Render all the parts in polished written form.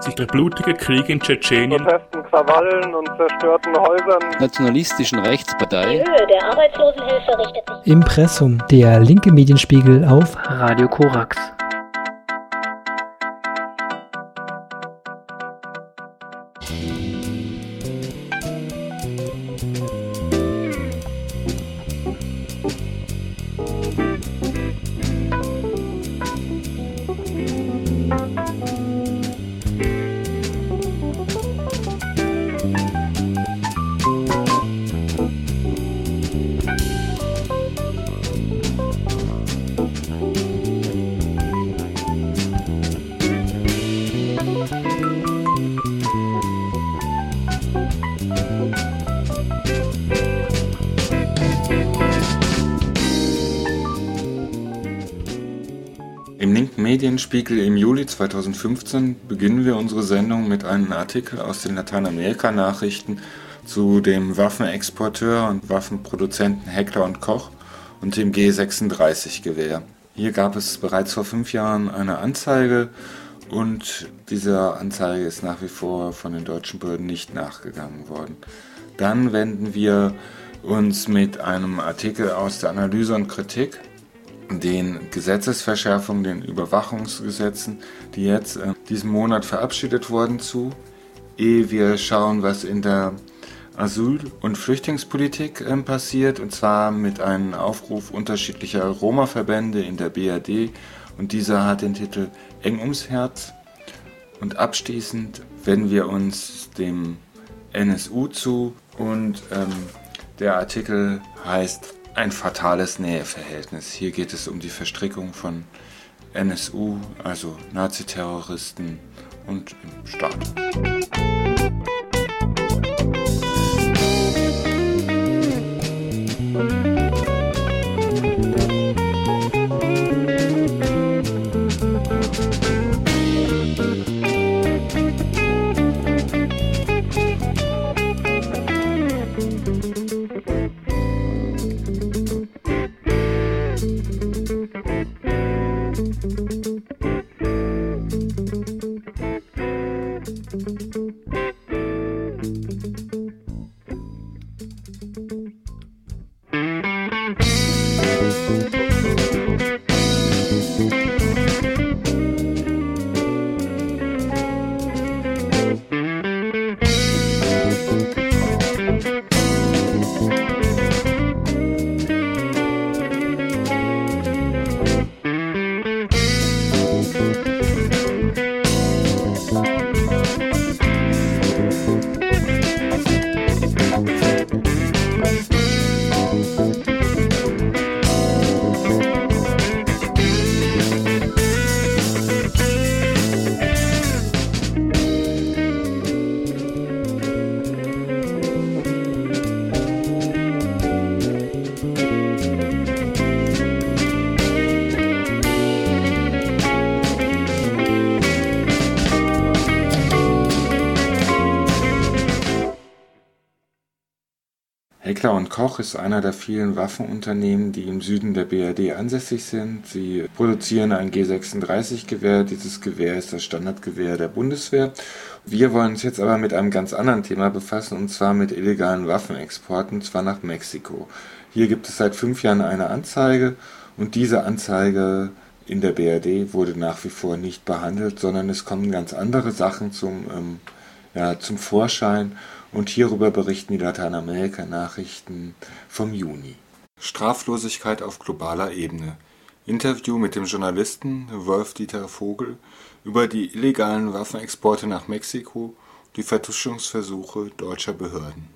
sich der blutige Krieg in Tschetschenien, Protesten, Krawallen und zerstörten Häusern, nationalistischen Rechtspartei. Die Höhe der Arbeitslosenhilfe richtet sich. Impressum, der linke Medienspiegel auf Radio Korax. Im linken Medienspiegel im Juli 2015 beginnen wir unsere Sendung mit einem Artikel aus den Lateinamerika-Nachrichten zu dem Waffenexporteur und Waffenproduzenten Heckler & Koch und dem G36-Gewehr. Hier gab es bereits vor 5 Jahren eine Anzeige und dieser Anzeige ist nach wie vor von den deutschen Behörden nicht nachgegangen worden. Dann wenden wir uns mit einem Artikel aus der Analyse und Kritik den Gesetzesverschärfungen, den Überwachungsgesetzen, die jetzt diesen Monat verabschiedet wurden, zu. Ehe wir schauen, was in der Asyl- und Flüchtlingspolitik passiert, und zwar mit einem Aufruf unterschiedlicher Roma-Verbände in der BRD, und dieser hat den Titel Eng ums Herz. Und abschließend wenden wir uns dem NSU zu und der Artikel heißt Ein fatales Näheverhältnis. Hier geht es um die Verstrickung von NSU, also Naziterroristen, und im Staat. Heckler & Koch ist einer der vielen Waffenunternehmen, die im Süden der BRD ansässig sind. Sie produzieren ein G36-Gewehr. Dieses Gewehr ist das Standardgewehr der Bundeswehr. Wir wollen uns jetzt aber mit einem ganz anderen Thema befassen, und zwar mit illegalen Waffenexporten, und zwar nach Mexiko. Hier gibt es seit 5 Jahren eine Anzeige, und diese Anzeige in der BRD wurde nach wie vor nicht behandelt, sondern es kommen ganz andere Sachen zum Vorschein. Und hierüber berichten die Lateinamerika-Nachrichten vom Juni. Straflosigkeit auf globaler Ebene. Interview mit dem Journalisten Wolf-Dieter Vogel über die illegalen Waffenexporte nach Mexiko, die Vertuschungsversuche deutscher Behörden.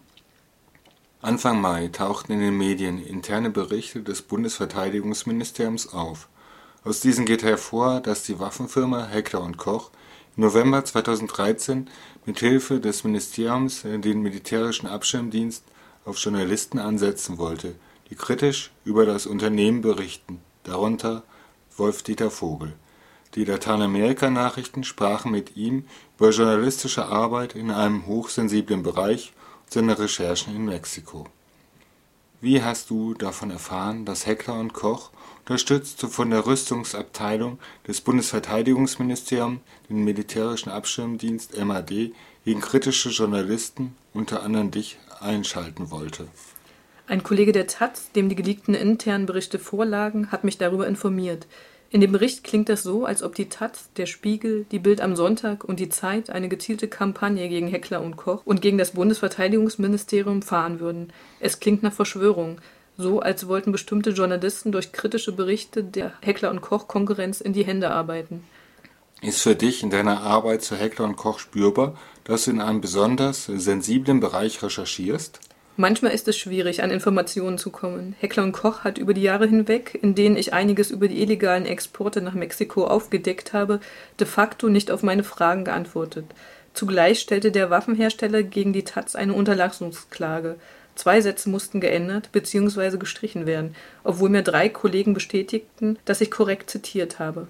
Anfang Mai tauchten in den Medien interne Berichte des Bundesverteidigungsministeriums auf. Aus diesen geht hervor, dass die Waffenfirma Heckler & Koch im November 2013 mit Hilfe des Ministeriums den militärischen Abschirmdienst auf Journalisten ansetzen wollte, die kritisch über das Unternehmen berichten, darunter Wolf-Dieter Vogel. Die Lateinamerika-Nachrichten sprachen mit ihm über journalistische Arbeit in einem hochsensiblen Bereich und seine Recherchen in Mexiko. Wie hast du davon erfahren, dass Heckler & Koch unterstützt von der Rüstungsabteilung des Bundesverteidigungsministeriums den militärischen Abschirmdienst MAD gegen kritische Journalisten, unter anderem dich, einschalten wollte. Ein Kollege der taz, dem die geleakten internen Berichte vorlagen, hat mich darüber informiert. In dem Bericht klingt es so, als ob die taz, der Spiegel, die Bild am Sonntag und die Zeit eine gezielte Kampagne gegen Heckler und Koch und gegen das Bundesverteidigungsministerium fahren würden. Es klingt nach Verschwörung, so als wollten bestimmte Journalisten durch kritische Berichte der Heckler und Koch-Konkurrenz in die Hände arbeiten. Ist für dich in deiner Arbeit zu Heckler und Koch spürbar, dass du in einem besonders sensiblen Bereich recherchierst? Manchmal ist es schwierig, an Informationen zu kommen. Heckler und Koch hat über die Jahre hinweg, in denen ich einiges über die illegalen Exporte nach Mexiko aufgedeckt habe, de facto nicht auf meine Fragen geantwortet. Zugleich stellte der Waffenhersteller gegen die taz eine Unterlassungsklage. 2 Sätze mussten geändert bzw. gestrichen werden, obwohl mir 3 Kollegen bestätigten, dass ich korrekt zitiert habe.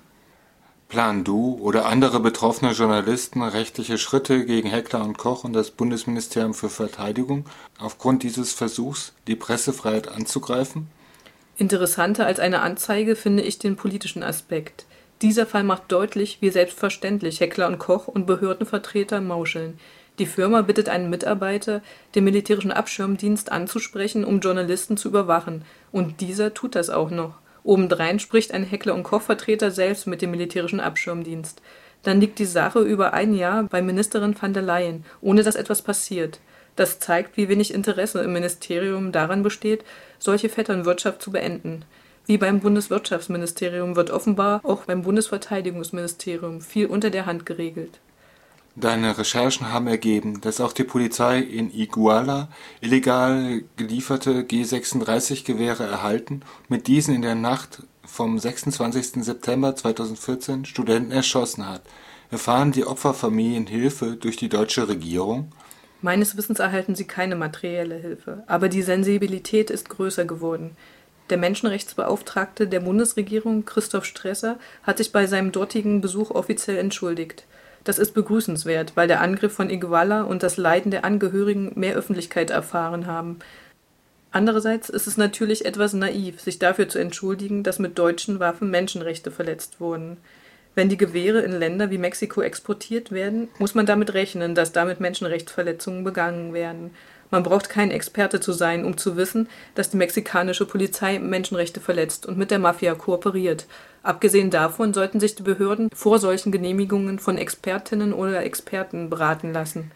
Planen du oder andere betroffene Journalisten rechtliche Schritte gegen Heckler und Koch und das Bundesministerium für Verteidigung aufgrund dieses Versuchs, die Pressefreiheit anzugreifen? Interessanter als eine Anzeige finde ich den politischen Aspekt. Dieser Fall macht deutlich, wie selbstverständlich Heckler und Koch und Behördenvertreter mauscheln. Die Firma bittet einen Mitarbeiter, den militärischen Abschirmdienst anzusprechen, um Journalisten zu überwachen. Und dieser tut das auch noch. Obendrein spricht ein Heckler- und Koch-Vertreter selbst mit dem militärischen Abschirmdienst. Dann liegt die Sache über ein Jahr bei Ministerin van der Leyen, ohne dass etwas passiert. Das zeigt, wie wenig Interesse im Ministerium daran besteht, solche Vetternwirtschaft zu beenden. Wie beim Bundeswirtschaftsministerium wird offenbar auch beim Bundesverteidigungsministerium viel unter der Hand geregelt. Deine Recherchen haben ergeben, dass auch die Polizei in Iguala illegal gelieferte G36-Gewehre erhalten und mit diesen in der Nacht vom 26. September 2014 Studenten erschossen hat. Erfahren die Opferfamilien Hilfe durch die deutsche Regierung? Meines Wissens erhalten sie keine materielle Hilfe, aber die Sensibilität ist größer geworden. Der Menschenrechtsbeauftragte der Bundesregierung, Christoph Stresser, hat sich bei seinem dortigen Besuch offiziell entschuldigt. Das ist begrüßenswert, weil der Angriff von Iguala und das Leiden der Angehörigen mehr Öffentlichkeit erfahren haben. Andererseits ist es natürlich etwas naiv, sich dafür zu entschuldigen, dass mit deutschen Waffen Menschenrechte verletzt wurden. Wenn die Gewehre in Länder wie Mexiko exportiert werden, muss man damit rechnen, dass damit Menschenrechtsverletzungen begangen werden. Man braucht kein Experte zu sein, um zu wissen, dass die mexikanische Polizei Menschenrechte verletzt und mit der Mafia kooperiert. Abgesehen davon sollten sich die Behörden vor solchen Genehmigungen von Expertinnen oder Experten beraten lassen.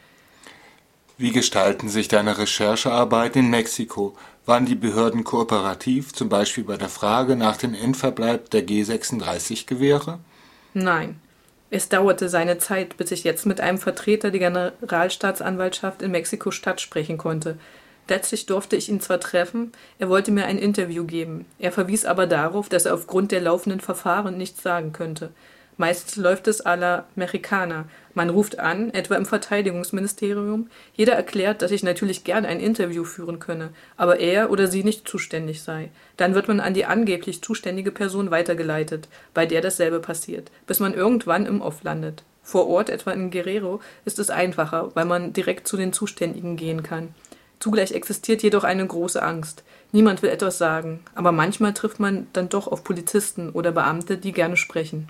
Wie gestalten sich deine Recherchearbeit in Mexiko? Waren die Behörden kooperativ, zum Beispiel bei der Frage nach dem Endverbleib der G36-Gewehre? Nein. Es dauerte seine Zeit, bis ich jetzt mit einem Vertreter der Generalstaatsanwaltschaft in Mexiko-Stadt sprechen konnte. Letztlich durfte ich ihn zwar treffen, er wollte mir ein Interview geben. Er verwies aber darauf, dass er aufgrund der laufenden Verfahren nichts sagen könnte. Meistens läuft es à la Mexicana. Man ruft an, etwa im Verteidigungsministerium. Jeder erklärt, dass ich natürlich gern ein Interview führen könne, aber er oder sie nicht zuständig sei. Dann wird man an die angeblich zuständige Person weitergeleitet, bei der dasselbe passiert, bis man irgendwann im Off landet. Vor Ort, etwa in Guerrero, ist es einfacher, weil man direkt zu den Zuständigen gehen kann. Zugleich existiert jedoch eine große Angst. Niemand will etwas sagen, aber manchmal trifft man dann doch auf Polizisten oder Beamte, die gerne sprechen.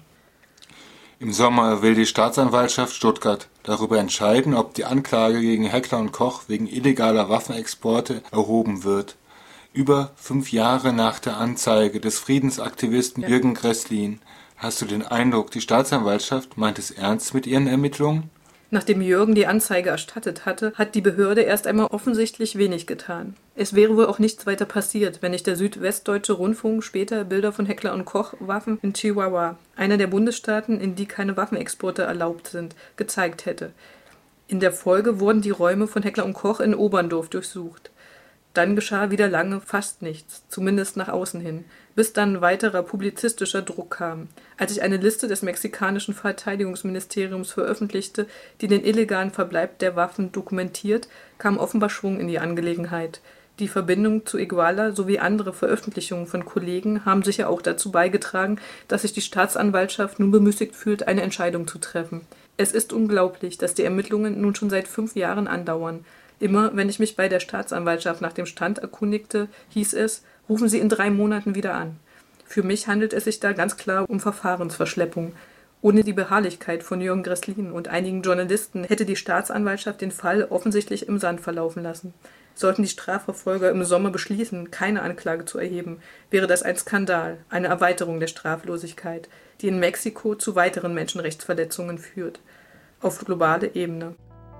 Im Sommer will die Staatsanwaltschaft Stuttgart darüber entscheiden, ob die Anklage gegen Heckler und Koch wegen illegaler Waffenexporte erhoben wird. Über 5 Jahre nach der Anzeige des Friedensaktivisten Jürgen Gresslin. Hast du den Eindruck, die Staatsanwaltschaft meint es ernst mit ihren Ermittlungen? Nachdem Jürgen die Anzeige erstattet hatte, hat die Behörde erst einmal offensichtlich wenig getan. Es wäre wohl auch nichts weiter passiert, wenn nicht der Südwestdeutsche Rundfunk später Bilder von Heckler und Koch Waffen in Chihuahua, einer der Bundesstaaten, in die keine Waffenexporte erlaubt sind, gezeigt hätte. In der Folge wurden die Räume von Heckler und Koch in Oberndorf durchsucht. Dann geschah wieder lange fast nichts, zumindest nach außen hin, bis dann weiterer publizistischer Druck kam. Als ich eine Liste des mexikanischen Verteidigungsministeriums veröffentlichte, die den illegalen Verbleib der Waffen dokumentiert, kam offenbar Schwung in die Angelegenheit. Die Verbindung zu Iguala sowie andere Veröffentlichungen von Kollegen haben sicher auch dazu beigetragen, dass sich die Staatsanwaltschaft nun bemüßigt fühlt, eine Entscheidung zu treffen. Es ist unglaublich, dass die Ermittlungen nun schon seit 5 Jahren andauern. Immer, wenn ich mich bei der Staatsanwaltschaft nach dem Stand erkundigte, hieß es, rufen Sie in 3 Monaten wieder an. Für mich handelt es sich da ganz klar um Verfahrensverschleppung. Ohne die Beharrlichkeit von Jürgen Gresslin und einigen Journalisten hätte die Staatsanwaltschaft den Fall offensichtlich im Sand verlaufen lassen. Sollten die Strafverfolger im Sommer beschließen, keine Anklage zu erheben, wäre das ein Skandal, eine Erweiterung der Straflosigkeit, die in Mexiko zu weiteren Menschenrechtsverletzungen führt, auf globale Ebene.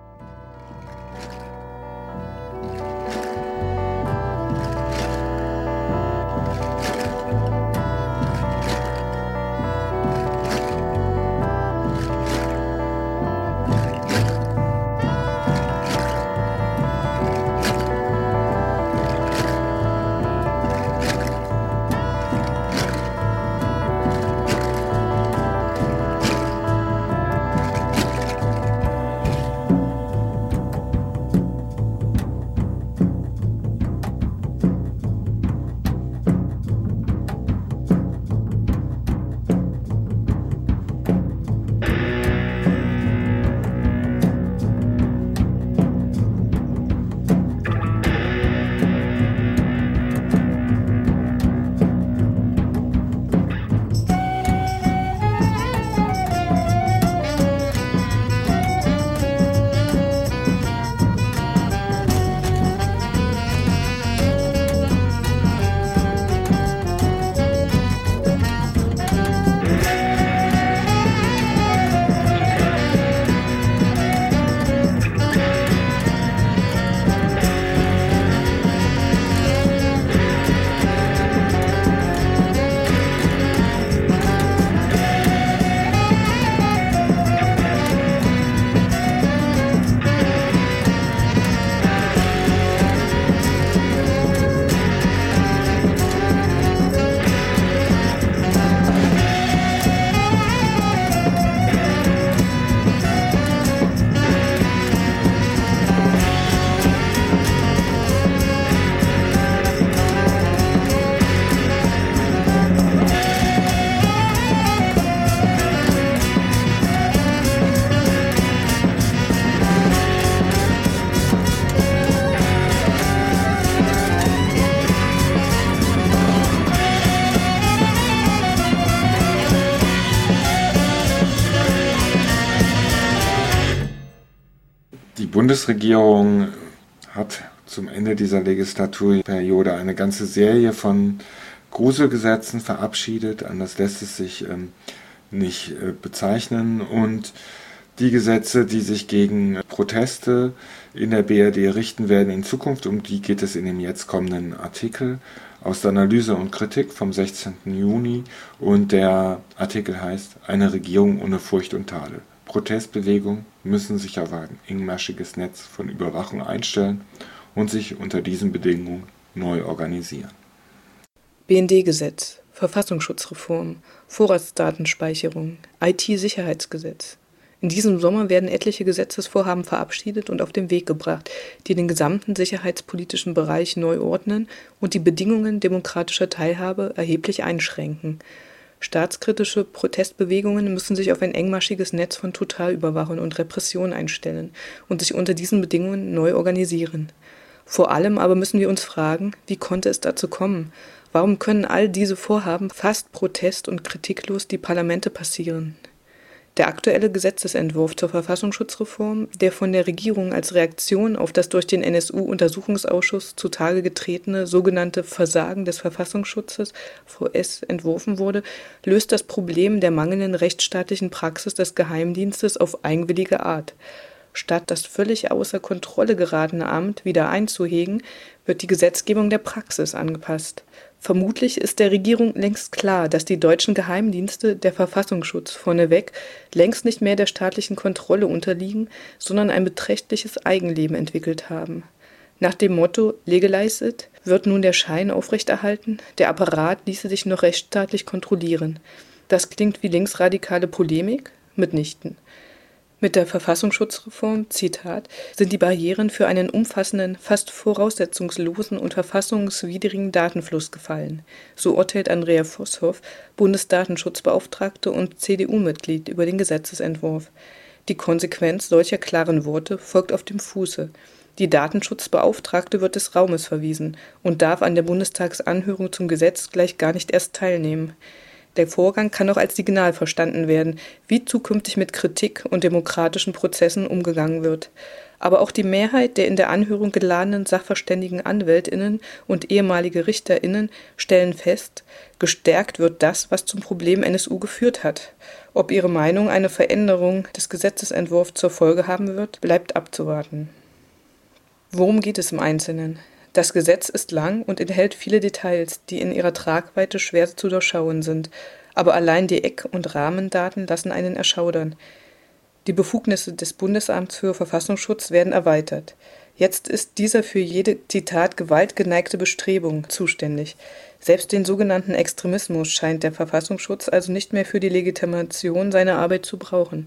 Die Bundesregierung hat zum Ende dieser Legislaturperiode eine ganze Serie von Gruselgesetzen verabschiedet, anders lässt es sich nicht bezeichnen. Und die Gesetze, die sich gegen Proteste in der BRD richten werden in Zukunft, um die geht es in dem jetzt kommenden Artikel aus der Analyse und Kritik vom 16. Juni. Und der Artikel heißt Eine Regierung ohne Furcht und Tadel. Protestbewegungen müssen sich auf ein engmaschiges Netz von Überwachung einstellen und sich unter diesen Bedingungen neu organisieren. BND-Gesetz, Verfassungsschutzreform, Vorratsdatenspeicherung, IT-Sicherheitsgesetz. In diesem Sommer werden etliche Gesetzesvorhaben verabschiedet und auf den Weg gebracht, die den gesamten sicherheitspolitischen Bereich neu ordnen und die Bedingungen demokratischer Teilhabe erheblich einschränken. Staatskritische Protestbewegungen müssen sich auf ein engmaschiges Netz von Totalüberwachung und Repression einstellen und sich unter diesen Bedingungen neu organisieren. Vor allem aber müssen wir uns fragen, wie konnte es dazu kommen? Warum können all diese Vorhaben fast protest- und kritiklos die Parlamente passieren? Der aktuelle Gesetzesentwurf zur Verfassungsschutzreform, der von der Regierung als Reaktion auf das durch den NSU-Untersuchungsausschuss zutage getretene sogenannte Versagen des Verfassungsschutzes (VS) entworfen wurde, löst das Problem der mangelnden rechtsstaatlichen Praxis des Geheimdienstes auf eigenwillige Art. Statt das völlig außer Kontrolle geratene Amt wieder einzuhegen, wird die Gesetzgebung der Praxis angepasst. Vermutlich ist der Regierung längst klar, dass die deutschen Geheimdienste, der Verfassungsschutz vorneweg, längst nicht mehr der staatlichen Kontrolle unterliegen, sondern ein beträchtliches Eigenleben entwickelt haben. Nach dem Motto "Legalize it" wird nun der Schein aufrechterhalten, der Apparat ließe sich noch rechtsstaatlich kontrollieren. Das klingt wie linksradikale Polemik? Mitnichten. Mit der Verfassungsschutzreform, Zitat, sind die Barrieren für einen umfassenden, fast voraussetzungslosen und verfassungswidrigen Datenfluss gefallen. So urteilt Andrea Vosshoff, Bundesdatenschutzbeauftragte und CDU-Mitglied, über den Gesetzesentwurf. Die Konsequenz solcher klaren Worte folgt auf dem Fuße. Die Datenschutzbeauftragte wird des Raumes verwiesen und darf an der Bundestagsanhörung zum Gesetz gleich gar nicht erst teilnehmen. Der Vorgang kann auch als Signal verstanden werden, wie zukünftig mit Kritik und demokratischen Prozessen umgegangen wird. Aber auch die Mehrheit der in der Anhörung geladenen sachverständigen AnwältInnen und ehemalige RichterInnen stellen fest, gestärkt wird das, was zum Problem NSU geführt hat. Ob ihre Meinung eine Veränderung des Gesetzesentwurfs zur Folge haben wird, bleibt abzuwarten. Worum geht es im Einzelnen? Das Gesetz ist lang und enthält viele Details, die in ihrer Tragweite schwer zu durchschauen sind, aber allein die Eck- und Rahmendaten lassen einen erschaudern. Die Befugnisse des Bundesamts für Verfassungsschutz werden erweitert. Jetzt ist dieser für jede, Zitat, gewaltgeneigte Bestrebung zuständig. Selbst den sogenannten Extremismus scheint der Verfassungsschutz also nicht mehr für die Legitimation seiner Arbeit zu brauchen.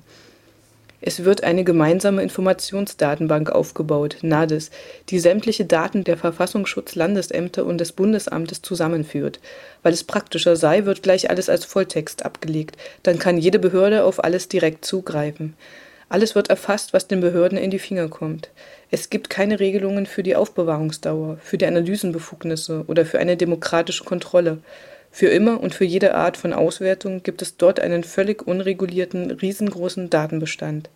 Es wird eine gemeinsame Informationsdatenbank aufgebaut, NADIS, die sämtliche Daten der Verfassungsschutzlandesämter und des Bundesamtes zusammenführt. Weil es praktischer sei, wird gleich alles als Volltext abgelegt. Dann kann jede Behörde auf alles direkt zugreifen. Alles wird erfasst, was den Behörden in die Finger kommt. Es gibt keine Regelungen für die Aufbewahrungsdauer, für die Analysenbefugnisse oder für eine demokratische Kontrolle. Für immer und für jede Art von Auswertung gibt es dort einen völlig unregulierten, riesengroßen Datenbestand.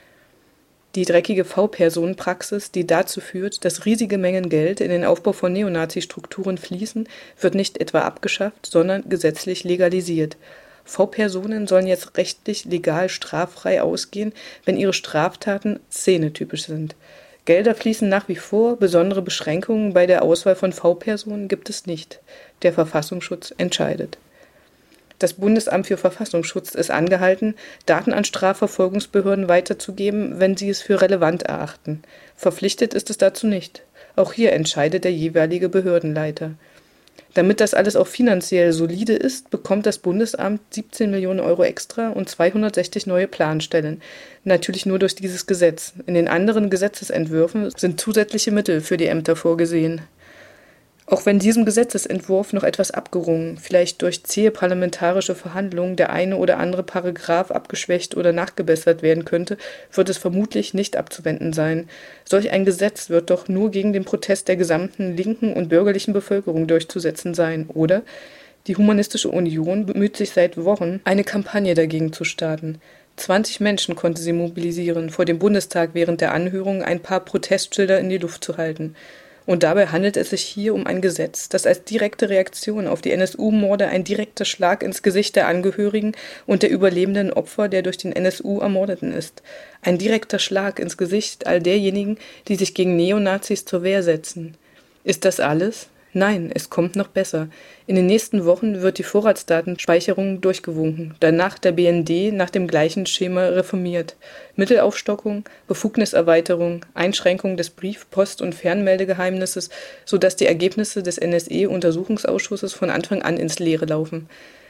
Die dreckige V-Personen-Praxis, die dazu führt, dass riesige Mengen Geld in den Aufbau von Neonazi-Strukturen fließen, wird nicht etwa abgeschafft, sondern gesetzlich legalisiert. V-Personen sollen jetzt rechtlich legal straffrei ausgehen, wenn ihre Straftaten szenetypisch sind. Gelder fließen nach wie vor, besondere Beschränkungen bei der Auswahl von V-Personen gibt es nicht. Der Verfassungsschutz entscheidet. Das Bundesamt für Verfassungsschutz ist angehalten, Daten an Strafverfolgungsbehörden weiterzugeben, wenn sie es für relevant erachten. Verpflichtet ist es dazu nicht. Auch hier entscheidet der jeweilige Behördenleiter. Damit das alles auch finanziell solide ist, bekommt das Bundesamt 17 Millionen Euro extra und 260 neue Planstellen. Natürlich nur durch dieses Gesetz. In den anderen Gesetzesentwürfen sind zusätzliche Mittel für die Ämter vorgesehen. Auch wenn diesem Gesetzesentwurf noch etwas abgerungen, vielleicht durch zähe parlamentarische Verhandlungen der eine oder andere Paragraph abgeschwächt oder nachgebessert werden könnte, wird es vermutlich nicht abzuwenden sein. Solch ein Gesetz wird doch nur gegen den Protest der gesamten linken und bürgerlichen Bevölkerung durchzusetzen sein, oder? Die Humanistische Union bemüht sich seit Wochen, eine Kampagne dagegen zu starten. 20 Menschen konnte sie mobilisieren, vor dem Bundestag während der Anhörung ein paar Protestschilder in die Luft zu halten. Und dabei handelt es sich hier um ein Gesetz, das als direkte Reaktion auf die NSU-Morde ein direkter Schlag ins Gesicht der Angehörigen und der überlebenden Opfer der durch den NSU Ermordeten ist. Ein direkter Schlag ins Gesicht all derjenigen, die sich gegen Neonazis zur Wehr setzen. Ist das alles? Nein, es kommt noch besser. In den nächsten Wochen wird die Vorratsdatenspeicherung durchgewunken, danach der BND nach dem gleichen Schema reformiert. Mittelaufstockung, Befugniserweiterung, Einschränkung des Brief-, Post- und Fernmeldegeheimnisses, sodass die Ergebnisse des NSE-Untersuchungsausschusses von Anfang an ins Leere laufen.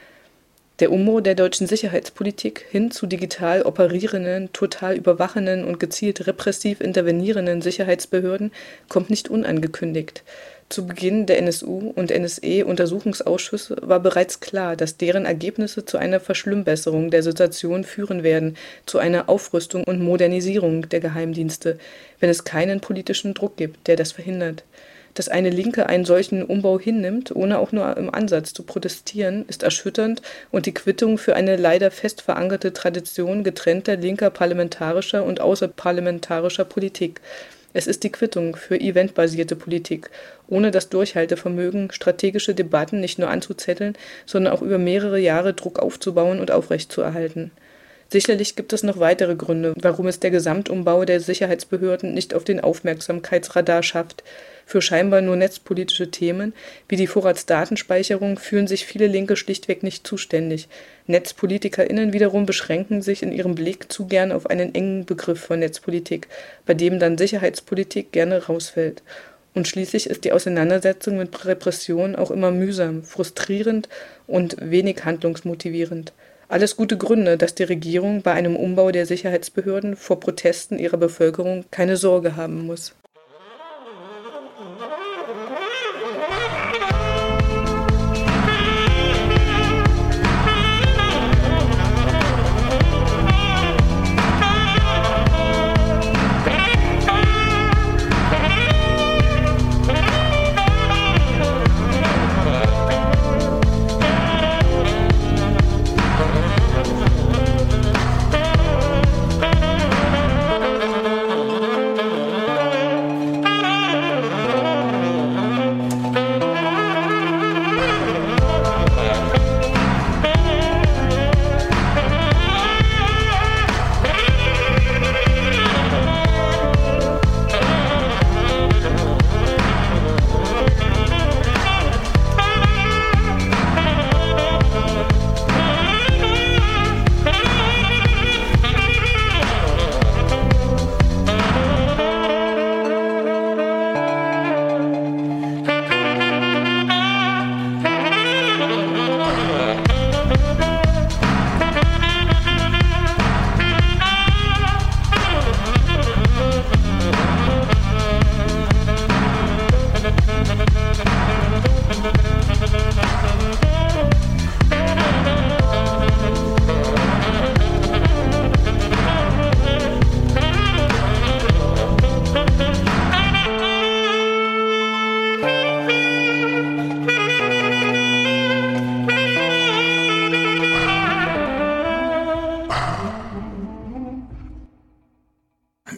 Der Umbau der deutschen Sicherheitspolitik hin zu digital operierenden, total überwachenden und gezielt repressiv intervenierenden Sicherheitsbehörden kommt nicht unangekündigt. Zu Beginn der NSU- und NSE-Untersuchungsausschüsse war bereits klar, dass deren Ergebnisse zu einer Verschlimmbesserung der Situation führen werden, zu einer Aufrüstung und Modernisierung der Geheimdienste, wenn es keinen politischen Druck gibt, der das verhindert. Dass eine Linke einen solchen Umbau hinnimmt, ohne auch nur im Ansatz zu protestieren, ist erschütternd und die Quittung für eine leider fest verankerte Tradition getrennter linker parlamentarischer und außerparlamentarischer Politik. Es ist die Quittung für eventbasierte Politik, ohne das Durchhaltevermögen, strategische Debatten nicht nur anzuzetteln, sondern auch über mehrere Jahre Druck aufzubauen und aufrechtzuerhalten. Sicherlich gibt es noch weitere Gründe, warum es der Gesamtumbau der Sicherheitsbehörden nicht auf den Aufmerksamkeitsradar schafft. Für scheinbar nur netzpolitische Themen wie die Vorratsdatenspeicherung fühlen sich viele Linke schlichtweg nicht zuständig. NetzpolitikerInnen wiederum beschränken sich in ihrem Blick zu gern auf einen engen Begriff von Netzpolitik, bei dem dann Sicherheitspolitik gerne rausfällt. Und schließlich ist die Auseinandersetzung mit Repression auch immer mühsam, frustrierend und wenig handlungsmotivierend. Alles gute Gründe, dass die Regierung bei einem Umbau der Sicherheitsbehörden vor Protesten ihrer Bevölkerung keine Sorge haben muss.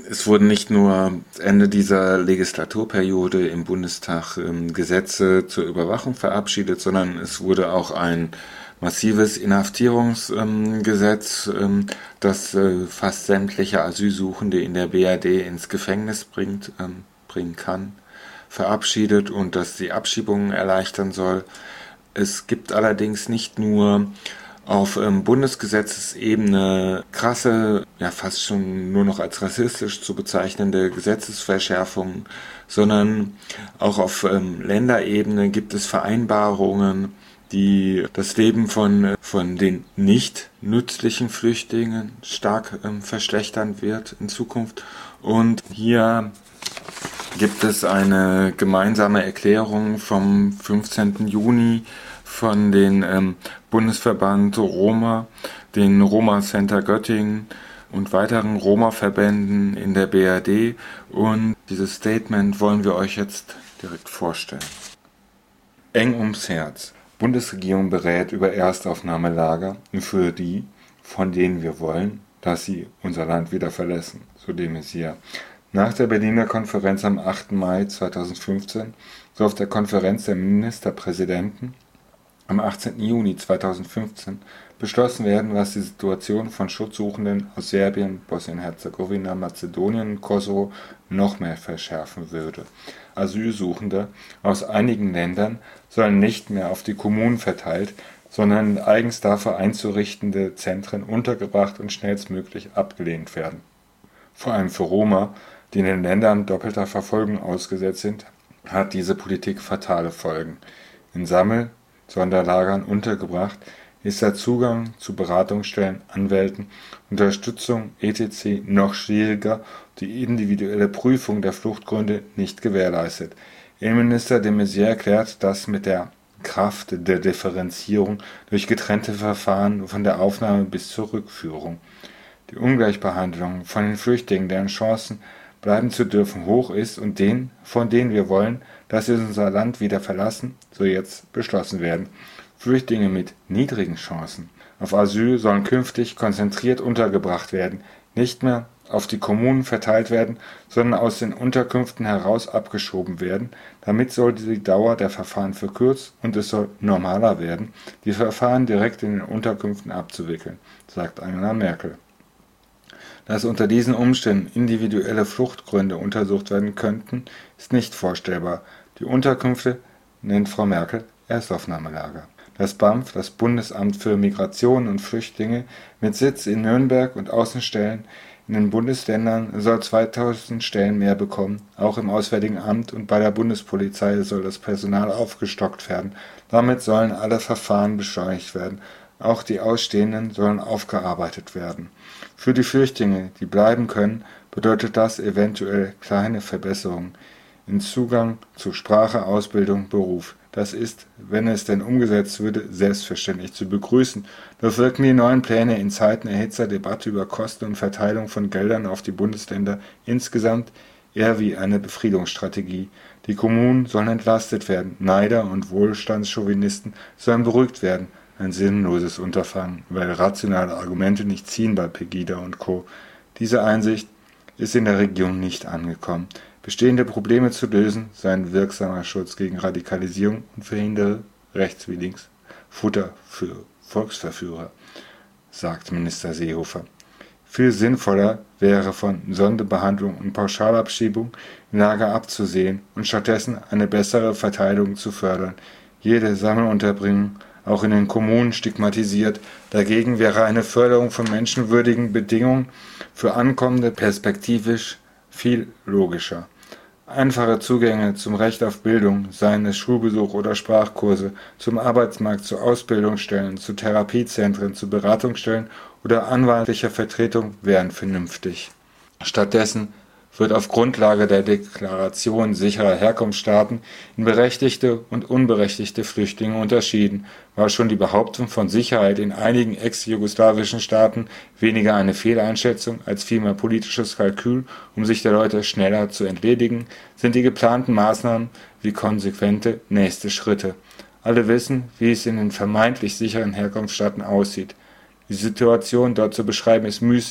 Es wurden nicht nur Ende dieser Legislaturperiode im Bundestag Gesetze zur Überwachung verabschiedet, sondern es wurde auch ein massives Inhaftierungsgesetz, das fast sämtliche Asylsuchende in der BRD ins Gefängnis bringen kann, verabschiedet und das die Abschiebungen erleichtern soll. Es gibt allerdings nicht nur auf Bundesgesetzesebene krasse, ja fast schon nur noch als rassistisch zu bezeichnende Gesetzesverschärfungen, sondern auch auf Länderebene gibt es Vereinbarungen, die das Leben von den nicht nützlichen Flüchtlingen stark verschlechtern wird in Zukunft. Und hier gibt es eine gemeinsame Erklärung vom 15. Juni von den Bundesverband Roma, den Roma Center Göttingen und weiteren Roma-Verbänden in der BRD. Und dieses Statement wollen wir euch jetzt direkt vorstellen. Eng ums Herz. Bundesregierung berät über Erstaufnahmelager für die, von denen wir wollen, dass sie unser Land wieder verlassen, so de Maizière. Nach der Berliner Konferenz am 8. Mai 2015 soll auf der Konferenz der Ministerpräsidenten am 18. Juni 2015 beschlossen werden, was die Situation von Schutzsuchenden aus Serbien, Bosnien-Herzegowina, Mazedonien und Kosovo noch mehr verschärfen würde. Asylsuchende aus einigen Ländern sollen nicht mehr auf die Kommunen verteilt, sondern in eigens dafür einzurichtende Zentren untergebracht und schnellstmöglich abgelehnt werden. Vor allem für Roma, die in den Ländern doppelter Verfolgung ausgesetzt sind, hat diese Politik fatale Folgen. In Sonderlagern untergebracht ist der Zugang zu Beratungsstellen, Anwälten, Unterstützung etc. noch schwieriger, die individuelle Prüfung der Fluchtgründe nicht gewährleistet. Innenminister de Maizière erklärt das mit der Kraft der Differenzierung durch getrennte Verfahren von der Aufnahme bis zur Rückführung. Die Ungleichbehandlung von den Flüchtlingen, deren Chancen bleiben zu dürfen, hoch ist und denen, von denen wir wollen, dass sie unser Land wieder verlassen, soll jetzt beschlossen werden. Flüchtlinge mit niedrigen Chancen auf Asyl sollen künftig konzentriert untergebracht werden, nicht mehr auf die Kommunen verteilt werden, sondern aus den Unterkünften heraus abgeschoben werden. Damit soll die Dauer der Verfahren verkürzt und es soll normaler werden, die Verfahren direkt in den Unterkünften abzuwickeln, sagt Angela Merkel. Dass unter diesen Umständen individuelle Fluchtgründe untersucht werden könnten, ist nicht vorstellbar. Die Unterkünfte nennt Frau Merkel Erstaufnahmelager. Das BAMF, das Bundesamt für Migration und Flüchtlinge, mit Sitz in Nürnberg und Außenstellen in den Bundesländern, soll 2000 Stellen mehr bekommen. Auch im Auswärtigen Amt und bei der Bundespolizei soll das Personal aufgestockt werden. Damit sollen alle Verfahren beschleunigt werden. Auch die Ausstehenden sollen aufgearbeitet werden. Für die Flüchtlinge, die bleiben können, bedeutet das eventuell kleine Verbesserungen im Zugang zu Sprache, Ausbildung, Beruf. Das ist, wenn es denn umgesetzt würde, selbstverständlich zu begrüßen. Doch wirken die neuen Pläne in Zeiten erhitzter Debatte über Kosten und Verteilung von Geldern auf die Bundesländer insgesamt eher wie eine Befriedungsstrategie. Die Kommunen sollen entlastet werden, Neider und Wohlstandschauvinisten sollen beruhigt werden. Ein sinnloses Unterfangen, weil rationale Argumente nicht ziehen bei Pegida und Co. Diese Einsicht ist in der Regierung nicht angekommen. Bestehende Probleme zu lösen sei ein wirksamer Schutz gegen Radikalisierung und verhindere rechts wie links Futter für Volksverführer, sagt Minister Seehofer. Viel sinnvoller wäre von Sonderbehandlung und Pauschalabschiebung im Lager abzusehen und stattdessen eine bessere Verteilung zu fördern. Jede Sammelunterbringung auch in den Kommunen stigmatisiert. Dagegen wäre eine Förderung von menschenwürdigen Bedingungen für Ankommende perspektivisch viel logischer. Einfache Zugänge zum Recht auf Bildung, seien es Schulbesuch oder Sprachkurse, zum Arbeitsmarkt, zu Ausbildungsstellen, zu Therapiezentren, zu Beratungsstellen oder anwaltlicher Vertretung wären vernünftig. Stattdessen wird auf Grundlage der Deklaration sicherer Herkunftsstaaten in berechtigte und unberechtigte Flüchtlinge unterschieden, war schon die Behauptung von Sicherheit in einigen ex-jugoslawischen Staaten weniger eine Fehleinschätzung als vielmehr politisches Kalkül, um sich der Leute schneller zu entledigen, sind die geplanten Maßnahmen wie konsequente nächste Schritte. Alle wissen, wie es in den vermeintlich sicheren Herkunftsstaaten aussieht. Die Situation dort zu beschreiben ist müßig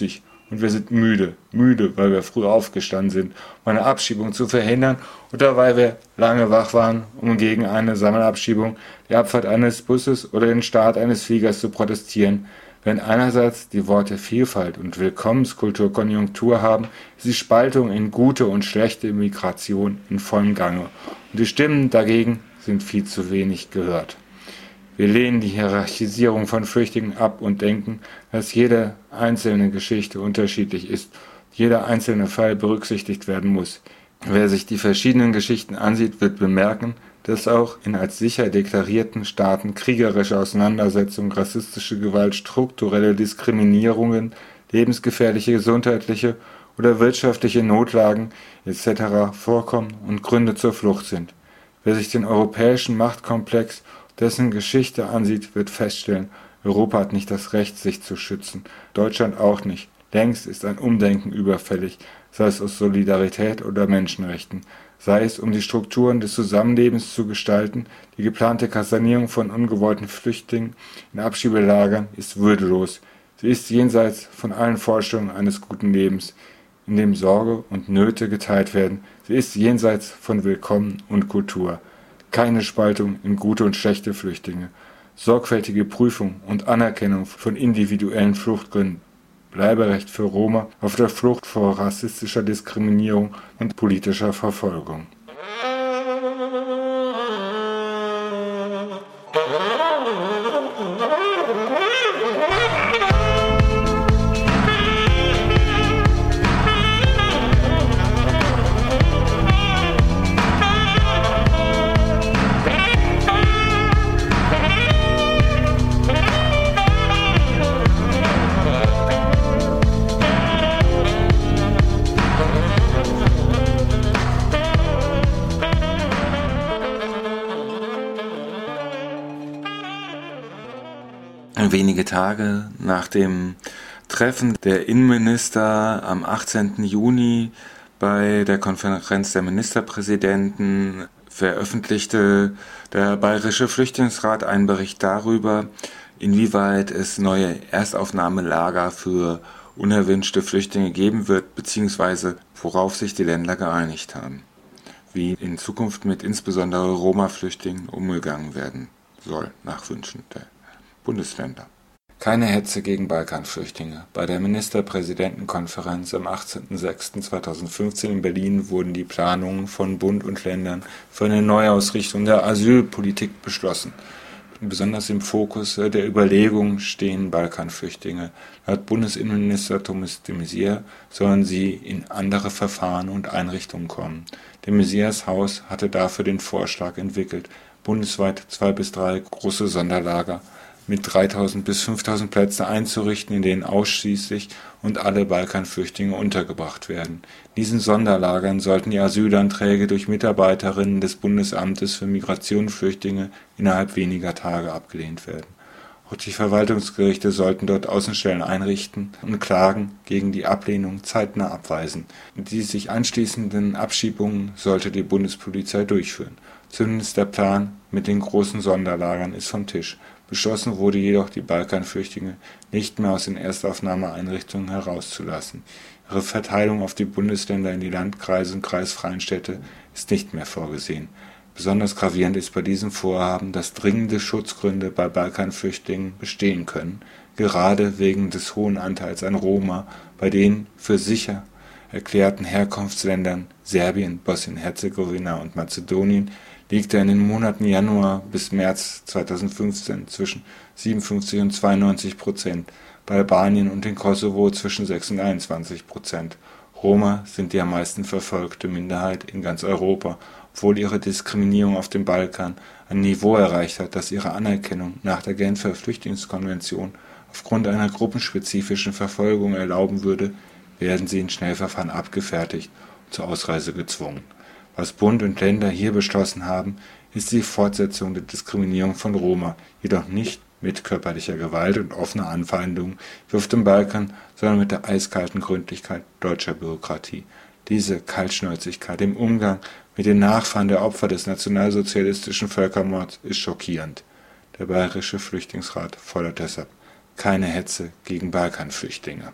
Und wir sind müde, weil wir früh aufgestanden sind, um eine Abschiebung zu verhindern oder weil wir lange wach waren, um gegen eine Sammelabschiebung, die Abfahrt eines Busses oder den Start eines Fliegers zu protestieren. Wenn einerseits die Worte Vielfalt und Willkommenskultur Konjunktur haben, ist die Spaltung in gute und schlechte Migration in vollem Gange. Und die Stimmen dagegen sind viel zu wenig gehört. Wir lehnen die Hierarchisierung von Flüchtlingen ab und denken, dass jede einzelne Geschichte unterschiedlich ist, jeder einzelne Fall berücksichtigt werden muss. Wer sich die verschiedenen Geschichten ansieht, wird bemerken, dass auch in als sicher deklarierten Staaten kriegerische Auseinandersetzungen, rassistische Gewalt, strukturelle Diskriminierungen, lebensgefährliche gesundheitliche oder wirtschaftliche Notlagen etc. vorkommen und Gründe zur Flucht sind. Wer sich den europäischen Machtkomplex, dessen Geschichte ansieht, wird feststellen, Europa hat nicht das Recht, sich zu schützen, Deutschland auch nicht. Längst ist ein Umdenken überfällig, sei es aus Solidarität oder Menschenrechten, sei es um die Strukturen des Zusammenlebens zu gestalten. Die geplante Kasernierung von ungewollten Flüchtlingen in Abschiebelagern ist würdelos. Sie ist jenseits von allen Vorstellungen eines guten Lebens, in dem Sorge und Nöte geteilt werden. Sie ist jenseits von Willkommen und Kultur. Keine Spaltung in gute und schlechte Flüchtlinge. Sorgfältige Prüfung und Anerkennung von individuellen Fluchtgründen. Bleiberecht für Roma auf der Flucht vor rassistischer Diskriminierung und politischer Verfolgung. Wenige Tage nach dem Treffen der Innenminister am 18. Juni bei der Konferenz der Ministerpräsidenten veröffentlichte der Bayerische Flüchtlingsrat einen Bericht darüber, inwieweit es neue Erstaufnahmelager für unerwünschte Flüchtlinge geben wird, beziehungsweise worauf sich die Länder geeinigt haben, wie in Zukunft mit insbesondere Roma-Flüchtlingen umgegangen werden soll, nach Wünschen der Bundesländer. Keine Hetze gegen Balkanflüchtlinge. Bei der Ministerpräsidentenkonferenz am 18.06.2015 in Berlin wurden die Planungen von Bund und Ländern für eine Neuausrichtung der Asylpolitik beschlossen. Besonders im Fokus der Überlegungen stehen Balkanflüchtlinge. Laut Bundesinnenminister Thomas de Maizière sollen sie in andere Verfahren und Einrichtungen kommen. De Maizières Haus hatte dafür den Vorschlag entwickelt, bundesweit 2 bis 3 große Sonderlager mit 3.000 bis 5.000 Plätzen einzurichten, in denen ausschließlich und alle Balkanflüchtlinge untergebracht werden. In diesen Sonderlagern sollten die Asylanträge durch Mitarbeiterinnen des Bundesamtes für Migration und Flüchtlinge innerhalb weniger Tage abgelehnt werden. Auch die Verwaltungsgerichte sollten dort Außenstellen einrichten und Klagen gegen die Ablehnung zeitnah abweisen. Die sich anschließenden Abschiebungen sollte die Bundespolizei durchführen. Zumindest der Plan mit den großen Sonderlagern ist vom Tisch. Beschlossen wurde jedoch, die Balkanflüchtlinge nicht mehr aus den Erstaufnahmeeinrichtungen herauszulassen. Ihre Verteilung auf die Bundesländer in die Landkreise und kreisfreien Städte ist nicht mehr vorgesehen. Besonders gravierend ist bei diesem Vorhaben, dass dringende Schutzgründe bei Balkanflüchtlingen bestehen können, gerade wegen des hohen Anteils an Roma bei den für sicher erklärten Herkunftsländern Serbien, Bosnien-Herzegowina und Mazedonien liegt er in den Monaten Januar bis März 2015 zwischen 57 und 92%, bei Albanien und dem Kosovo zwischen 6 und 21%. Roma sind die am meisten verfolgte Minderheit in ganz Europa, obwohl ihre Diskriminierung auf dem Balkan ein Niveau erreicht hat, das ihre Anerkennung nach der Genfer Flüchtlingskonvention aufgrund einer gruppenspezifischen Verfolgung erlauben würde, werden sie in Schnellverfahren abgefertigt und zur Ausreise gezwungen. Was Bund und Länder hier beschlossen haben, ist die Fortsetzung der Diskriminierung von Roma, jedoch nicht mit körperlicher Gewalt und offener Anfeindung wie auf dem Balkan, sondern mit der eiskalten Gründlichkeit deutscher Bürokratie. Diese Kaltschnäuzigkeit im Umgang mit den Nachfahren der Opfer des nationalsozialistischen Völkermords ist schockierend. Der Bayerische Flüchtlingsrat fordert deshalb keine Hetze gegen Balkanflüchtlinge.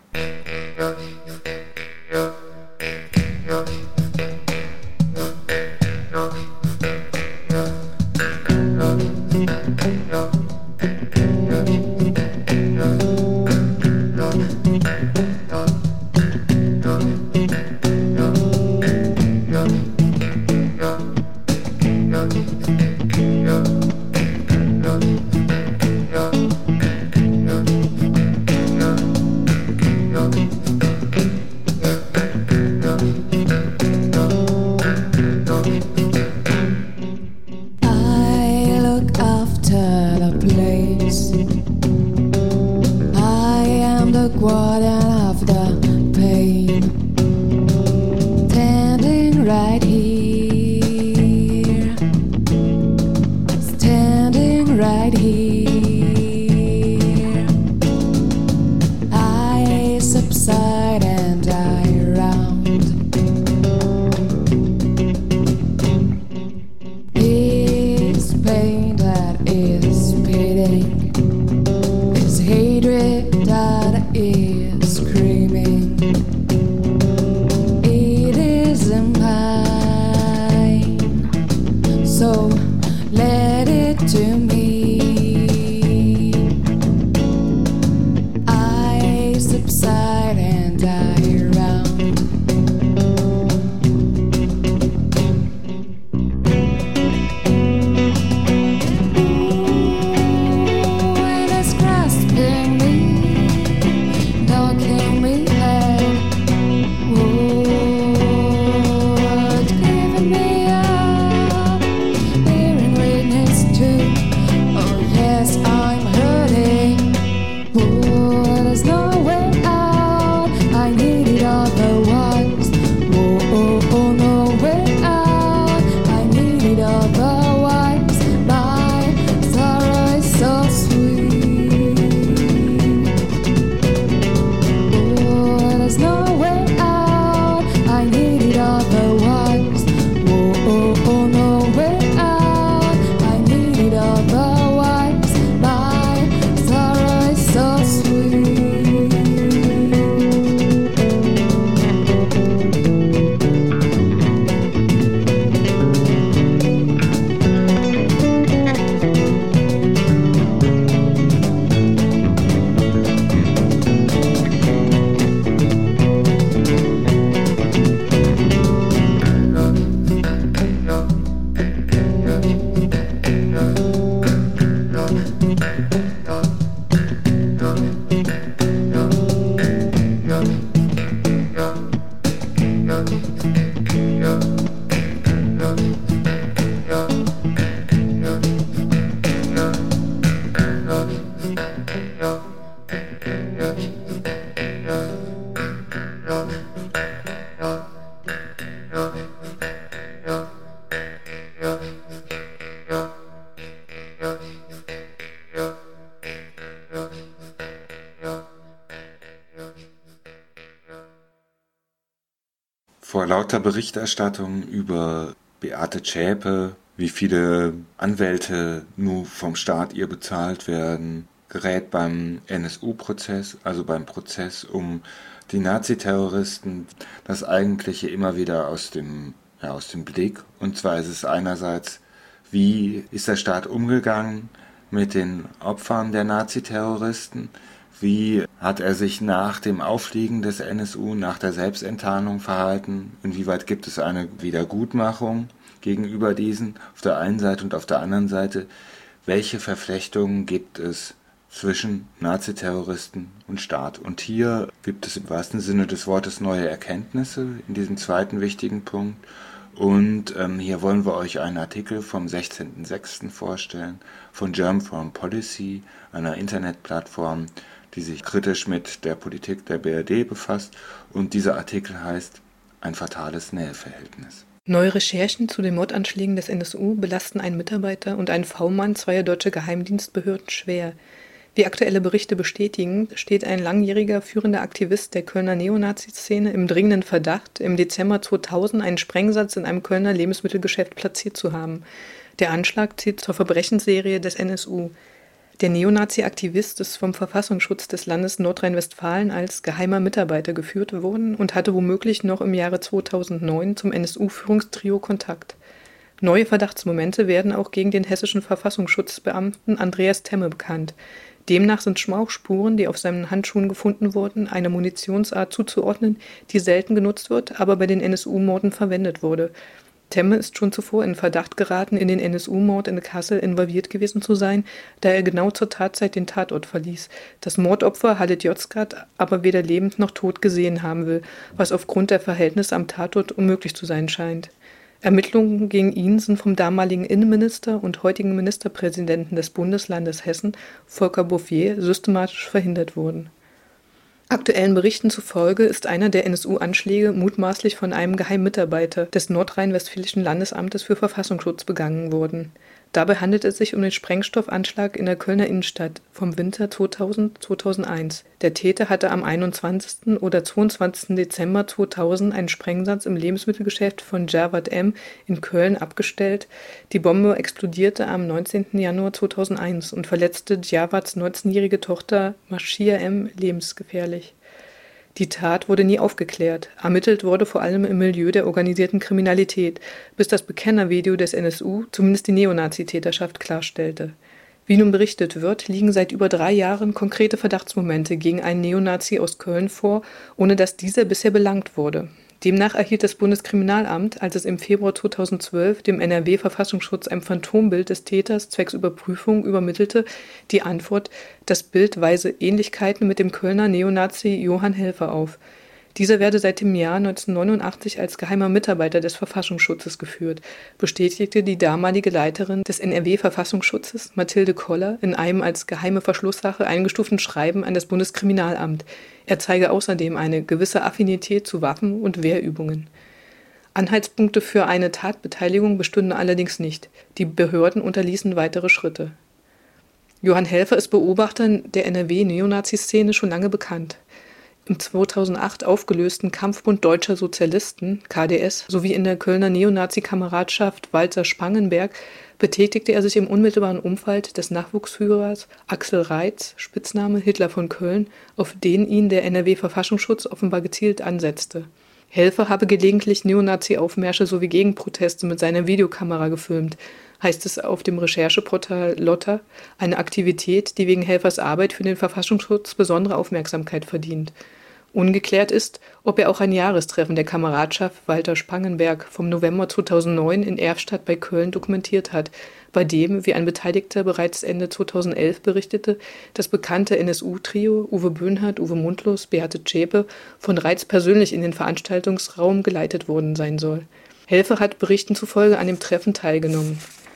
Vor lauter Berichterstattung über Beate Zschäpe, wie viele Anwälte nur vom Staat ihr bezahlt werden, gerät beim NSU-Prozess, also beim Prozess um die Naziterroristen, das Eigentliche immer wieder aus dem Blick. Und zwar ist es einerseits, wie ist der Staat umgegangen mit den Opfern der Naziterroristen? Wie hat er sich nach dem Auffliegen des NSU, nach der Selbstenttarnung verhalten? Inwieweit gibt es eine Wiedergutmachung gegenüber diesen auf der einen Seite und auf der anderen Seite? Welche Verflechtungen gibt es zwischen Naziterroristen und Staat? Und hier gibt es im wahrsten Sinne des Wortes neue Erkenntnisse in diesem zweiten wichtigen Punkt. Und hier wollen wir euch einen Artikel vom 16.06. vorstellen von German Foreign Policy, einer Internetplattform, die sich kritisch mit der Politik der BRD befasst. Und dieser Artikel heißt Ein fatales Näheverhältnis. Neue Recherchen zu den Mordanschlägen des NSU belasten einen Mitarbeiter und einen V-Mann zweier deutscher Geheimdienstbehörden schwer. Wie aktuelle Berichte bestätigen, steht ein langjähriger führender Aktivist der Kölner Neonazi-Szene im dringenden Verdacht, im Dezember 2000 einen Sprengsatz in einem Kölner Lebensmittelgeschäft platziert zu haben. Der Anschlag zählt zur Verbrechensserie des NSU. Der Neonazi-Aktivist ist vom Verfassungsschutz des Landes Nordrhein-Westfalen als geheimer Mitarbeiter geführt worden und hatte womöglich noch im Jahre 2009 zum NSU-Führungstrio Kontakt. Neue Verdachtsmomente werden auch gegen den hessischen Verfassungsschutzbeamten Andreas Temme bekannt. Demnach sind Schmauchspuren, die auf seinen Handschuhen gefunden wurden, einer Munitionsart zuzuordnen, die selten genutzt wird, aber bei den NSU-Morden verwendet wurde. Temme ist schon zuvor in Verdacht geraten, in den NSU-Mord in Kassel involviert gewesen zu sein, da er genau zur Tatzeit den Tatort verließ. Das Mordopfer Halit Yozgat aber weder lebend noch tot gesehen haben will, was aufgrund der Verhältnisse am Tatort unmöglich zu sein scheint. Ermittlungen gegen ihn sind vom damaligen Innenminister und heutigen Ministerpräsidenten des Bundeslandes Hessen, Volker Bouffier, systematisch verhindert worden. Aktuellen Berichten zufolge ist einer der NSU-Anschläge mutmaßlich von einem Geheimmitarbeiter des Nordrhein-Westfälischen Landesamtes für Verfassungsschutz begangen worden. Dabei handelt es sich um den Sprengstoffanschlag in der Kölner Innenstadt vom Winter 2000/2001. Der Täter hatte am 21. oder 22. Dezember 2000 einen Sprengsatz im Lebensmittelgeschäft von Jawad M. in Köln abgestellt. Die Bombe explodierte am 19. Januar 2001 und verletzte Jawads 19-jährige Tochter Mashia M. lebensgefährlich. Die Tat wurde nie aufgeklärt. Ermittelt wurde vor allem im Milieu der organisierten Kriminalität, bis das Bekennervideo des NSU zumindest die Neonazi-Täterschaft klarstellte. Wie nun berichtet wird, liegen seit über 3 Jahren konkrete Verdachtsmomente gegen einen Neonazi aus Köln vor, ohne dass dieser bisher belangt wurde. Demnach erhielt das Bundeskriminalamt, als es im Februar 2012 dem NRW-Verfassungsschutz ein Phantombild des Täters zwecks Überprüfung übermittelte, die Antwort: Das Bild weise Ähnlichkeiten mit dem Kölner Neonazi Johann Helfer auf. Dieser werde seit dem Jahr 1989 als geheimer Mitarbeiter des Verfassungsschutzes geführt, bestätigte die damalige Leiterin des NRW-Verfassungsschutzes, Mathilde Koller, in einem als geheime Verschlusssache eingestuften Schreiben an das Bundeskriminalamt. Er zeige außerdem eine gewisse Affinität zu Waffen- und Wehrübungen. Anhaltspunkte für eine Tatbeteiligung bestünden allerdings nicht. Die Behörden unterließen weitere Schritte. Johann Helfer ist Beobachtern der NRW-Neonazi-Szene schon lange bekannt. Im 2008 aufgelösten Kampfbund Deutscher Sozialisten, KdS, sowie in der Kölner Neonazi-Kameradschaft Walser-Spangenberg betätigte er sich im unmittelbaren Umfeld des Nachwuchsführers Axel Reitz, Spitzname Hitler von Köln, auf den ihn der NRW-Verfassungsschutz offenbar gezielt ansetzte. Helfer habe gelegentlich Neonazi-Aufmärsche sowie Gegenproteste mit seiner Videokamera gefilmt, heißt es auf dem Rechercheportal Lotta, eine Aktivität, die wegen Helfers Arbeit für den Verfassungsschutz besondere Aufmerksamkeit verdient. Ungeklärt ist, ob er auch ein Jahrestreffen der Kameradschaft Walter Spangenberg vom November 2009 in Erfstadt bei Köln dokumentiert hat, bei dem, wie ein Beteiligter bereits Ende 2011 berichtete, das bekannte NSU-Trio Uwe Böhnhardt, Uwe Mundlos, Beate Zschäpe von Reitz persönlich in den Veranstaltungsraum geleitet worden sein soll. Helfer hat Berichten zufolge an dem Treffen teilgenommen.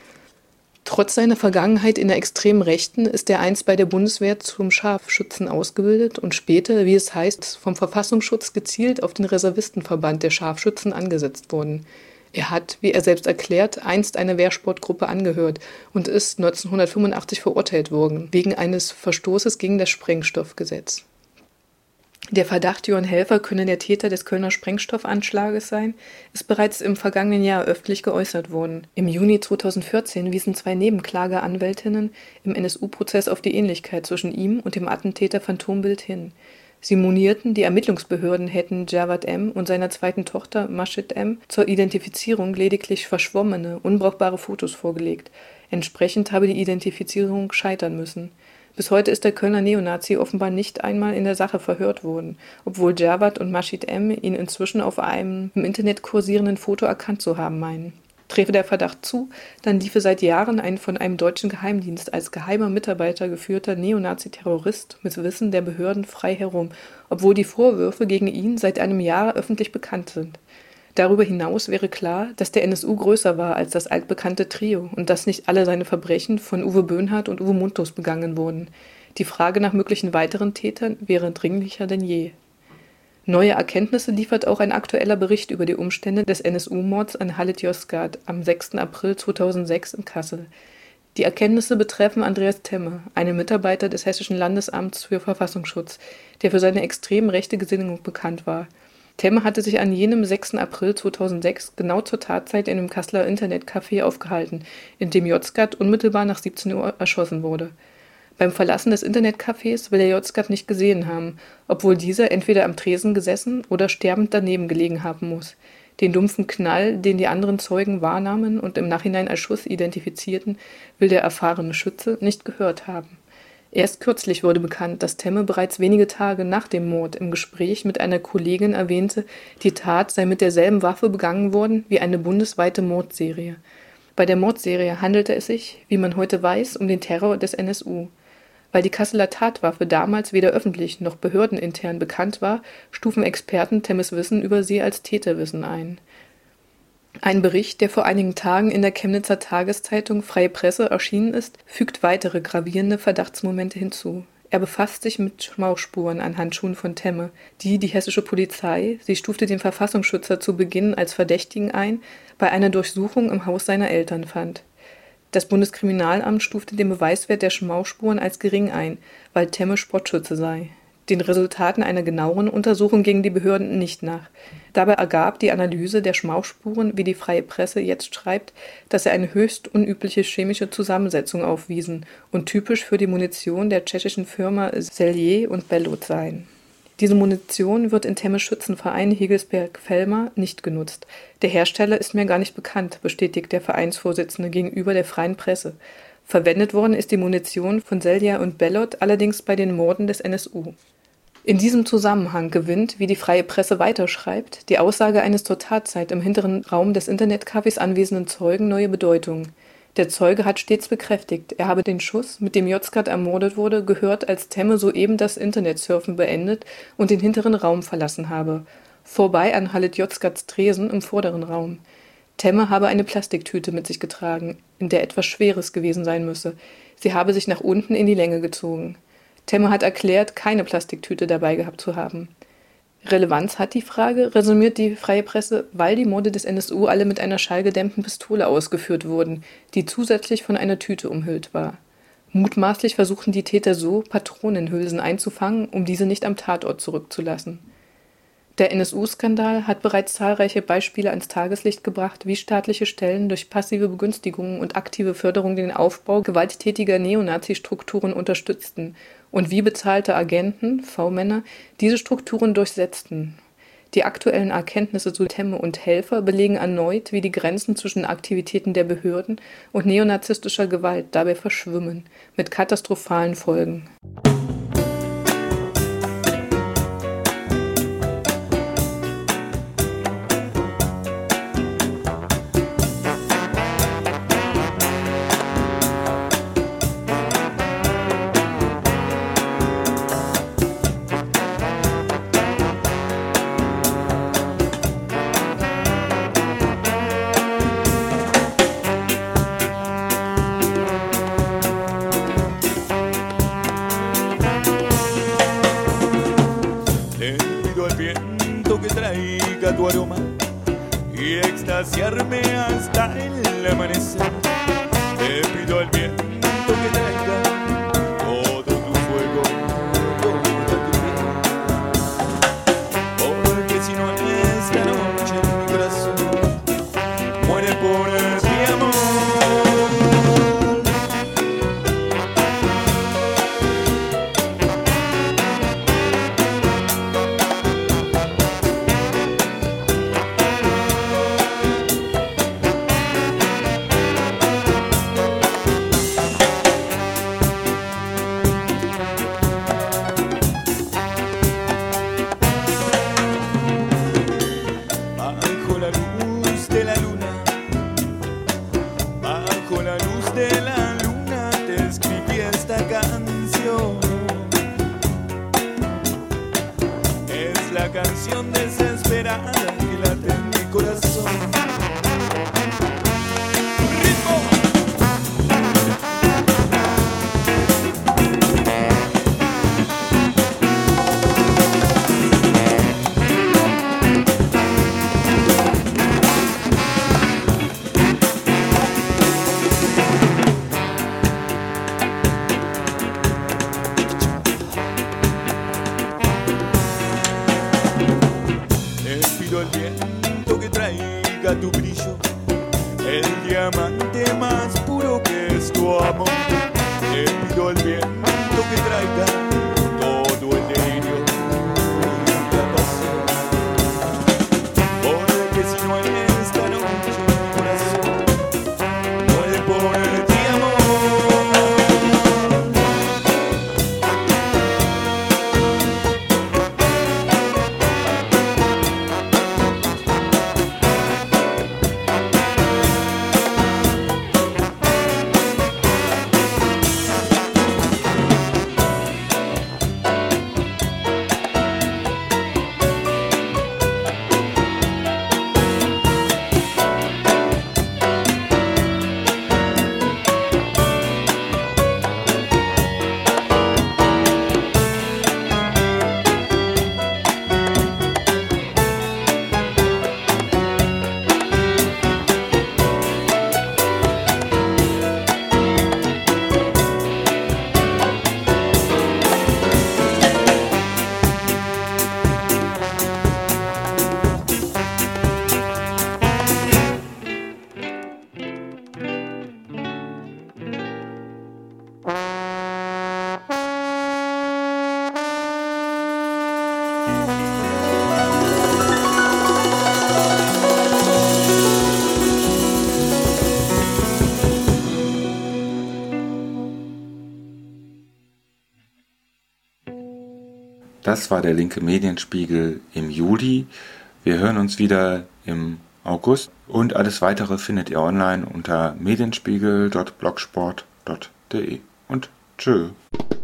Trotz seiner Vergangenheit in der extremen Rechten ist er einst bei der Bundeswehr zum Scharfschützen ausgebildet und später, wie es heißt, vom Verfassungsschutz gezielt auf den Reservistenverband der Scharfschützen angesetzt worden. Er hat, wie er selbst erklärt, einst einer Wehrsportgruppe angehört und ist 1985 verurteilt worden, wegen eines Verstoßes gegen das Sprengstoffgesetz. Der Verdacht, Johann Helfer könne der Täter des Kölner Sprengstoffanschlages sein, ist bereits im vergangenen Jahr öffentlich geäußert worden. Im Juni 2014 wiesen 2 Nebenklageanwältinnen im NSU-Prozess auf die Ähnlichkeit zwischen ihm und dem Attentäter Phantombild hin. Sie monierten, die Ermittlungsbehörden hätten Jawad M. und seiner zweiten Tochter Mashid M. zur Identifizierung lediglich verschwommene, unbrauchbare Fotos vorgelegt. Entsprechend habe die Identifizierung scheitern müssen. Bis heute ist der Kölner Neonazi offenbar nicht einmal in der Sache verhört worden, obwohl Jawad und Mashid M. ihn inzwischen auf einem im Internet kursierenden Foto erkannt zu haben meinen. Träfe der Verdacht zu, dann liefe seit Jahren ein von einem deutschen Geheimdienst als geheimer Mitarbeiter geführter Neonazi-Terrorist mit Wissen der Behörden frei herum, obwohl die Vorwürfe gegen ihn seit einem Jahr öffentlich bekannt sind. Darüber hinaus wäre klar, dass der NSU größer war als das altbekannte Trio und dass nicht alle seine Verbrechen von Uwe Böhnhardt und Uwe Mundlos begangen wurden. Die Frage nach möglichen weiteren Tätern wäre dringlicher denn je. Neue Erkenntnisse liefert auch ein aktueller Bericht über die Umstände des NSU-Mords an Halit Yozgat am 6. April 2006 in Kassel. Die Erkenntnisse betreffen Andreas Temme, einen Mitarbeiter des Hessischen Landesamts für Verfassungsschutz, der für seine extrem rechte Gesinnung bekannt war. Temme hatte sich an jenem 6. April 2006 genau zur Tatzeit in einem Kasseler Internetcafé aufgehalten, in dem Yozgat unmittelbar nach 17 Uhr erschossen wurde. Beim Verlassen des Internetcafés will er Yozgat nicht gesehen haben, obwohl dieser entweder am Tresen gesessen oder sterbend daneben gelegen haben muss. Den dumpfen Knall, den die anderen Zeugen wahrnahmen und im Nachhinein als Schuss identifizierten, will der erfahrene Schütze nicht gehört haben. Erst kürzlich wurde bekannt, dass Temme bereits wenige Tage nach dem Mord im Gespräch mit einer Kollegin erwähnte, die Tat sei mit derselben Waffe begangen worden wie eine bundesweite Mordserie. Bei der Mordserie handelte es sich, wie man heute weiß, um den Terror des NSU. Weil die Kasseler Tatwaffe damals weder öffentlich noch behördenintern bekannt war, stufen Experten Temmes Wissen über sie als Täterwissen ein. Ein Bericht, der vor einigen Tagen in der Chemnitzer Tageszeitung Freie Presse erschienen ist, fügt weitere gravierende Verdachtsmomente hinzu. Er befasst sich mit Schmauchspuren an Handschuhen von Temme, die hessische Polizei, sie stufte den Verfassungsschützer zu Beginn als Verdächtigen ein, bei einer Durchsuchung im Haus seiner Eltern fand. Das Bundeskriminalamt stufte den Beweiswert der Schmauchspuren als gering ein, weil Temme Sportschütze sei. Den Resultaten einer genaueren Untersuchung gingen die Behörden nicht nach. Dabei ergab die Analyse der Schmauchspuren, wie die Freie Presse jetzt schreibt, dass sie eine höchst unübliche chemische Zusammensetzung aufwiesen und typisch für die Munition der tschechischen Firma Sellier und Bellot seien. Diese Munition wird in Temmes Schützenverein Hegelsberg-Velmer nicht genutzt. Der Hersteller ist mir gar nicht bekannt, bestätigt der Vereinsvorsitzende gegenüber der Freien Presse. Verwendet worden ist die Munition von Sellier und Bellot allerdings bei den Morden des NSU. In diesem Zusammenhang gewinnt, wie die Freie Presse weiterschreibt, die Aussage eines zur Tatzeit im hinteren Raum des Internetcafés anwesenden Zeugen neue Bedeutung. Der Zeuge hat stets bekräftigt, er habe den Schuss, mit dem Yozgat ermordet wurde, gehört, als Temme soeben das Internetsurfen beendet und den hinteren Raum verlassen habe. Vorbei an Halit Yozgats Tresen im vorderen Raum. Temme habe eine Plastiktüte mit sich getragen, in der etwas Schweres gewesen sein müsse. Sie habe sich nach unten in die Länge gezogen. Temme hat erklärt, keine Plastiktüte dabei gehabt zu haben. Relevanz hat die Frage, resümiert die Freie Presse, weil die Morde des NSU alle mit einer schallgedämmten Pistole ausgeführt wurden, die zusätzlich von einer Tüte umhüllt war. Mutmaßlich versuchten die Täter so, Patronenhülsen einzufangen, um diese nicht am Tatort zurückzulassen. Der NSU-Skandal hat bereits zahlreiche Beispiele ans Tageslicht gebracht, wie staatliche Stellen durch passive Begünstigungen und aktive Förderung den Aufbau gewalttätiger Neonazi-Strukturen unterstützten und wie bezahlte Agenten, V-Männer, diese Strukturen durchsetzten. Die aktuellen Erkenntnisse zu Temme und Helfer belegen erneut, wie die Grenzen zwischen Aktivitäten der Behörden und neonazistischer Gewalt dabei verschwimmen, mit katastrophalen Folgen. Tu aroma y extasiarme hasta el amanecer. Te pido al viento que traiga todo tu fuego, toda tu piel. Porque si no esta noche mi corazón muere por mi amor. Canción desesperada que late en mi corazón. ¡Ritmo! El viento que traiga tu brillo, el diamante más puro que es tu amor. Te pido el viento que traiga todo el delirio y la pasión. Porque si no esta noche mi corazón puede ponerte amor. Das war der linke Medienspiegel im Juli. Wir hören uns wieder im August und alles weitere findet ihr online unter medienspiegel.blogsport.de. Und tschö.